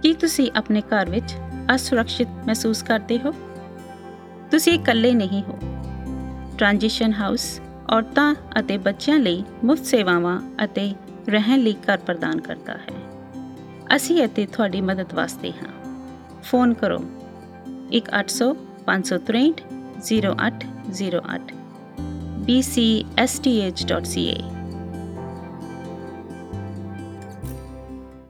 ਕੀ ਤੁਸੀਂ ਆਪਣੇ ਘਰ ਵਿੱਚ ਅਸੁਰੱਖਿਅਤ ਮਹਿਸੂਸ ਕਰਦੇ ਹੋ? ਤੁਸੀਂ ਇਕੱਲੇ ਨਹੀਂ ਹੋ। ਟ੍ਰਾਂਜੀਸ਼ਨ ਹਾਊਸ ਔਰਤਾਂ ਅਤੇ ਬੱਚਿਆਂ ਲਈ ਮੁਫਤ ਸੇਵਾਵਾਂ ਅਤੇ ਰਹਿਣ ਲਈ ਘਰ ਪ੍ਰਦਾਨ ਕਰਦਾ ਹੈ। ਅਸੀਂ ਇੱਥੇ ਤੁਹਾਡੀ ਮਦਦ ਵਾਸਤੇ ਹਾਂ। ਫੋਨ ਕਰੋ 1-800-563-0808 bcsth.ca